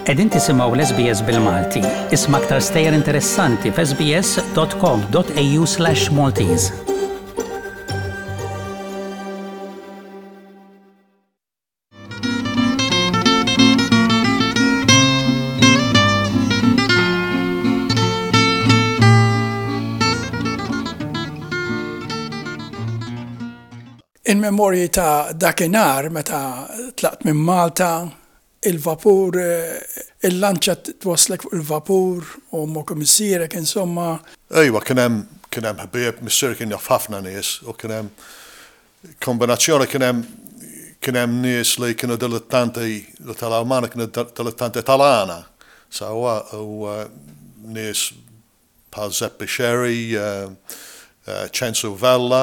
Qegħdin tisimgħu l-SBS bil-Malti. Isma' aktar stejjer interessanti f'sbs.com.au/Maltese. Il-memorji ta' dakinhar meta tlaqt minn Malta, il-vapur, il-lanċa twaslek fuq il-vapur u mok missierek insomma. Ejwa, kien hemm ħbieb, missier kien jaf ħafna nies u kien hemm kombinazzjoni kien hemm nies li kienu dilettanti li tal-Almana kienu dilettanti tal-Għana. Sawa u nies bħal Zeppi Sherry, Censu Vella,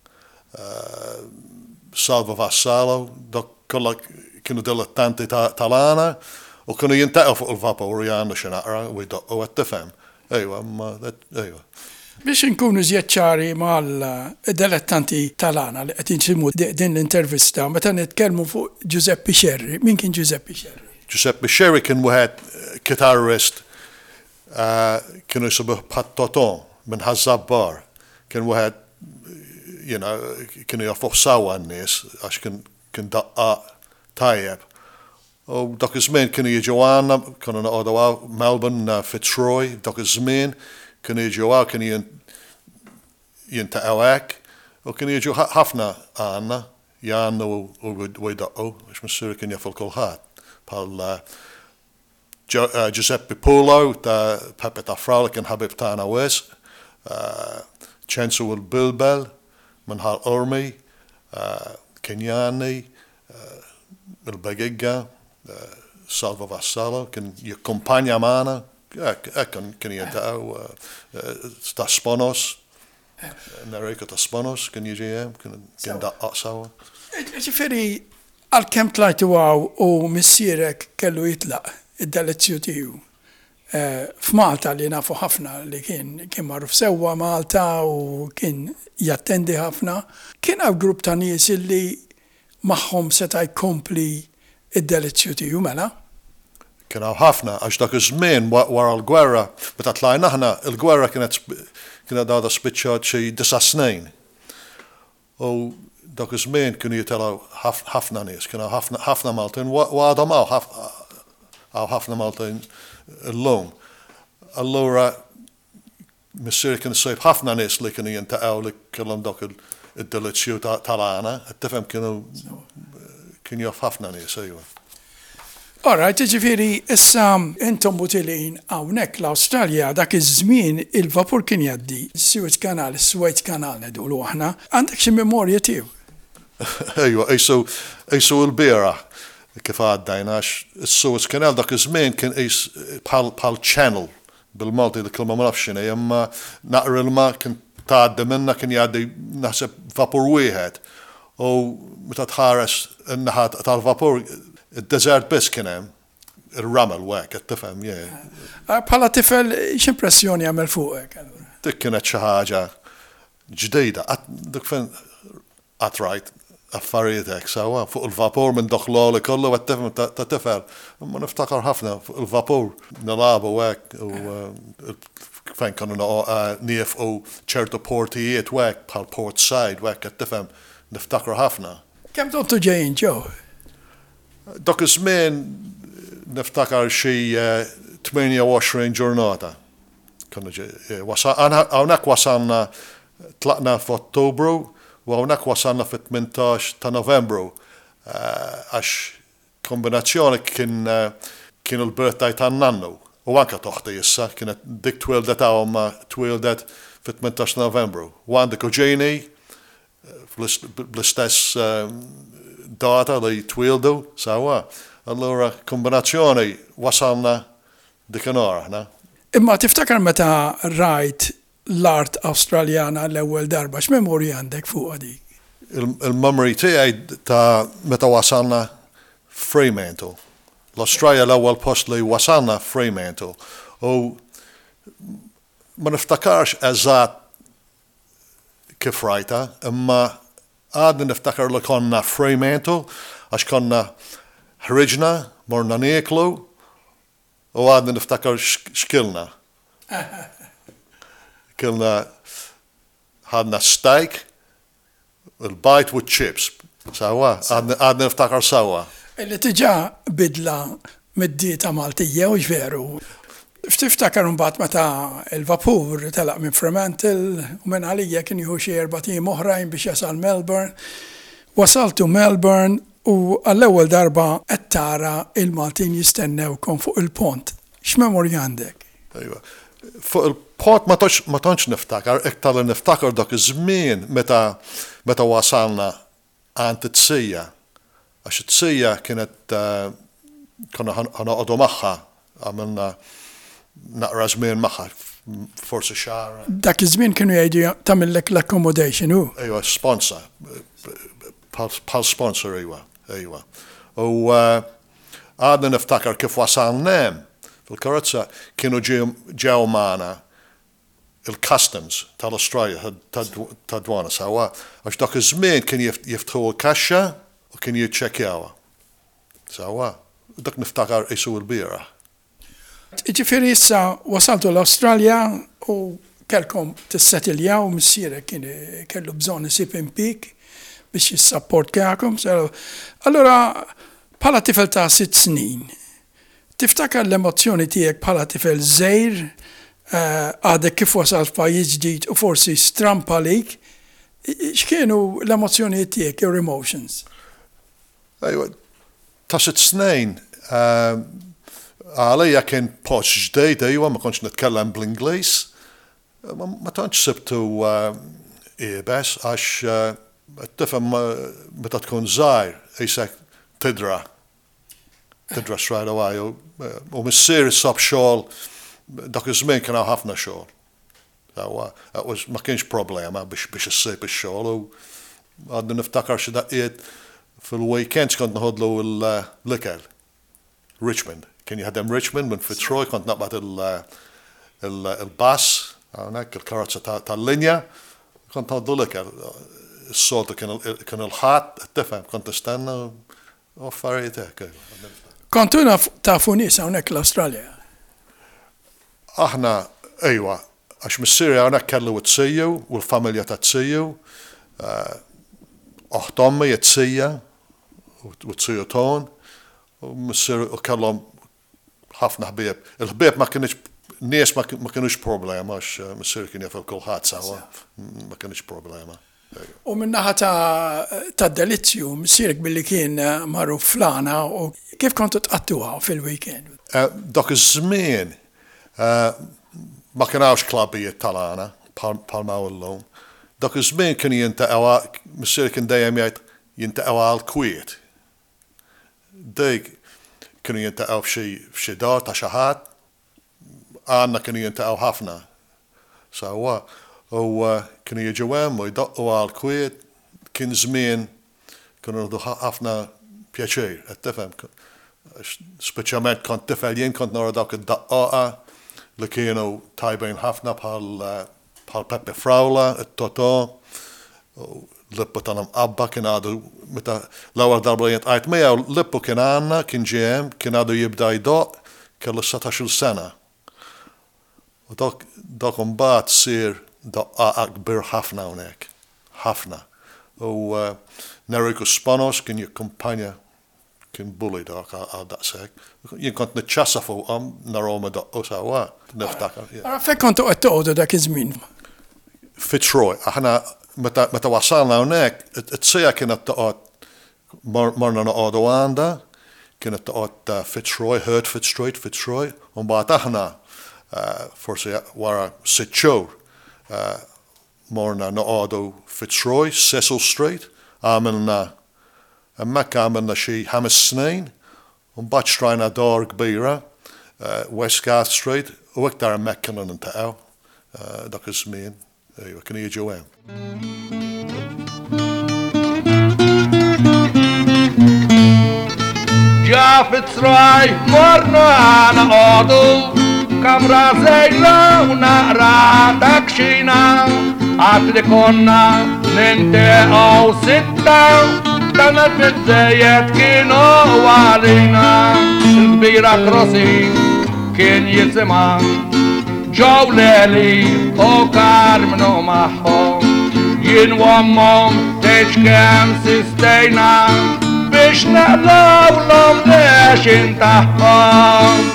Salvo Vassallo, dok kollha kienu dilettanti tal-Għana u kienu jintaqgħu fuq il-vapur jgħandu xi naqra u jdoqqu qed tifhem. Ejwa, ejwa. Biex inkunu żjed ċari mal-dilettanti tal-Għana li qed insimu din l-intervista meta nitkellmu fuq Giuseppe Sherry. Min kien Giuseppe Sherry? Giuseppe Sherry kien wieħed chitarrist kienu jsibuh bħat Toton minn Ħażabbar. Kien wieħed kienu jafuh sawa n-nies għax kien daqqa tajjeb. U dak iż-żmien kienu jiġu għandna, kienu noqogħdu Melbourne, Fitzroy, dak iż-żmien kienu jiġu kienu jintaqgħu hekk u kienu jiġu ħafna għandna jgħannu u jdaqqu għax missier kien jafu l-kulħadd. Bħal Giuseppe Pulo ta' Pepe ta' Frau kien ħabib tagħna wisq, Censu il-Bilbel minħal Ormi, Kenjani, il-Begigga, Salvo Vassallo, kien jikkumpanja magħna, kien jintaqgħu ta' Sponos, Enrico ta' Sponos kien jiġi hemm, kien daqqaq sawa. Ġifieri għalkemm tlajtu għaw u missierek kellu jitlaq id-delezzju tiegħu. F'Malta li nafu ħafna li kien magħruf sewwa Malta u kien jattendi ħafna, kien hawn grupp ta' nies li magħhom seta' jkompli id-delezzju tiegħu mela? Kien hawn ħafna għax dak iż-żmien wara l-gwerra, meta tlajna aħna il-gwerra kienet għadha spiċċat xi 9 snin. U dak iż-żmien kienu jitilgħu ħafna nies, kienu ħafna Maltin u għadhom hawn ħafna Maltin illum. Allura missier kien isejb ħafna nies li kienu jintaqgħu li kellhom dak id-delezzju tal-Għana, qed tifhem kien jaf ħafna nies ejwa. Alright, ġifieri issa intom butilin hawnhekk l-Awstralja dak iż-żmien il-vapur kien jgħaddi Suez Canal nedulu aħna, għandek xi memorja tiegħu? Ejwa, qisu l-bieraħ kif għaddajna għax is-Suez Canal dak iż-żmien kien qis bħal channel bil-Malti dik ma nafx x'inhi, imma naqra ilma kien tgħaddi minna kien jgħaddi naħseb vapur wieħed. U meta tħares in-naħa tal-vapur id-deżert biss kien hemm ir-ramel hekk qed tifhem jien. Bħala tifel x'impressjoni għamel fuqek allura? Dik kienet xi ħaġa ġdida, dik fejn qatt rajt affarijiet hekk sewwa fuq il-vapur minn doħloli kollu qed tifhem ta' tifel. Imma niftakar ħafna fuq il-vapur nilagħbu hekk u fejn kienu nieqfu ċertu portijiet hekk bħal Port Said hekk qed tifhem niftakar ħafna. Kemm dontu ġejjin ġew? Dak iż-żmien niftakar xi 28 ġurnata. Hawnhekk wasalna tlaqna f'Ottubru u hawnhekk wasalna fit-18 ta' Novembru għax kombinazzjoni kien il-birthday tan-nannu u anke toħti issa kienet dik twildet hawn ma twildet fit-18 Novembru. U għandek uġejni bl-istess data li twildu sawa. Allura kombinazzjoni wasalna dikinhar aħna. Imma tiftakar meta rajt l-art Awstraljana l-ewwel darba x'memorji għandek fuq dik? Il-memory tiegħi ta' meta wasalna Fremantle. L-Awstralja l-ewwel post li wasalna Fremantle. U ma niftakarx eżatt kif rajta, imma għadni niftakar li konna Fremantle għax konna ħriġna, morna nieklu U għadna niftakar xkilna. Kilna ħadna steak, il-bite with chips. Sawa, għadna niftakar sawa. Illi tiġa bidla mid-dieta Maltija u ġveru. Ftiftakar mbagħad meta il-vapur telaq minn Fremantle u minn għalija kien jieħu xi 4 tim oħrajn biex jasal Melbourne. Wasaltu Melbourne u għall-ewwel darba qed tara il-Maltin jistennewkom fuq il-pont. X'memorja għandek? Ejwa. Fuq il-pont ma tantx niftakar, iktar niftakar dak iż-żmien meta wasalna għand it-tsija. Għax it-tsija kienet konna ħanoqogħdu magħha, għamilna naqra żmien magħha, forsi xahar. Dak iż-żmien kienu jgħidu tagħmellek l-accommodation hu. Ejwa, sponsor. Bħal sponsor ejwa. U għadna niftakar kif wasalna fil-karozza kienu ġew magħna il-customs tal-Australja ta' dwana sawa, għax dak iż-żmien kien jiftħu l-kaxxa u kien jiċċekkjawha. Sawa, dak niftakar isu l-bira. Ġifieri issa wasaltu l-Awstralja u kelkom tissettiljaw missierek kien kellu bżonn isib impik biex jissapport kjakom. Allora, bħala tifel ta' 6 snin, tiftakar l-emozzjoni tiegħek bħala tifel żgħir għadek kif wasal f'pajjiż ġdid u forsi strampa lik, x'kienu l-emozzjonijiet tiegħek, your emotions? Ejwa, ta' 6 snin, għalija kien post ġdejt, ejwa, ma kontx nitkellem bl-Ingliż, ma tantx sibtu ibes għax tifhem meta tkun żgħir isek tidra straight away u missier issab xogħol dak iż-żmien kien hawn ħafna xogħol. Ma kienx problema biex issib ix-xogħol u għadni niftakar xi daqqiet fil-weekends kont naħodlu l-ikel. Richmond. Kien jaħdem Richmond minn Fitzroy, kont naqbad il-bass, hawnhekk il-karozza tal-linja, kont naħodlu l-ikel. Is-soltu kien il-ħadd, tifhem, kont nistenna u affarijiet hekk. Kontu tafu nies hawnhekk l-Awstralja? Aħna, ejwa, għax missieri hawnhekk kellu t-siju u l-familja ta' t-siju, oħtommi t-sija u t-siju ton, u missieri u kellhom ħafna ħbieb. Il-ħbieb ma kienx nies ma kienux problema għax missieri kien jafel kulħadd sawa, ma kienx problema. U minnaħa ta' delizzju, missierek billi kien marru flana u kif kontu tqattuha fil-weekend? Dak iż-żmien ma kienx klabbijiet tal-għana bħal ma llum. Dak iż-żmien kien jintaqgħu, missierek kien dejjem jgħid jintaqgħu għall-kwiet. Dik kienu jintaqgħu f'xi dar ta' xi ħadd, għandna kienu jintaqgħu ħafna. Sawa, u kienu jiġu hemm u jdoqqu għall-kwiet, kien żmien kienu nagħdu ħafna pjaċir, qed tifhem. Speċjalment kont tifel jien kont nara dawk id-daqqaqa li kienu tajbin ħafna bħal Pepe Frawla, it-Toto, l-lippu tal-mqabba kien għadu meta l-ewwel darba jien tqajt miegħu l-lippu kien għandna, kien ġiem, kien għadu jibda jdoq, kellu 17-il sena. U dak imbagħad sir daqqaqa kbir ħafna hawnhekk, ħafna. U Neriku Spanos kien jikkumpanja, kien bully dak għal daqshekk. Jien kont niċċassa fuqhom narhom idoqqu sewwa, niftakar. Ara fejn kontu qed toqgħodu dak iż-żmien? Fitzroy, aħna meta wasalna hawnhekk, it-sija kienet toqgħod marna noqogħdu għandha, kienet toqgħod Fitzroy, Hertford Street, Fitzroy, u mbagħad aħna forsi wara 6 xhur morna noqogħdu Fitzroy, Cecil Street, għamilna hemmhekk għamilna xi 5 snin, u mbagħad xtrajna dar kbira, Westgarth Street, u iktar hemmhekk kienu nintaqgħu dak iż-żmien, kienu jiġu hemm. Ġa Fitzroy morna noqogħdu kamra żejla u naqra takxina, għad li konna ninteqgħu 6 danet bizzejiet kienu għalina, il-kbira krossi kien jisima ġawleli u karmnu maħħom jien wammom teċ kem sistejna biex naqlaw l-om leċin taħħom.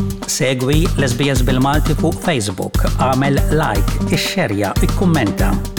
Segwi l-SBS bil-Malti fuq Facebook, għamel like, ixxerja, ikkummenta.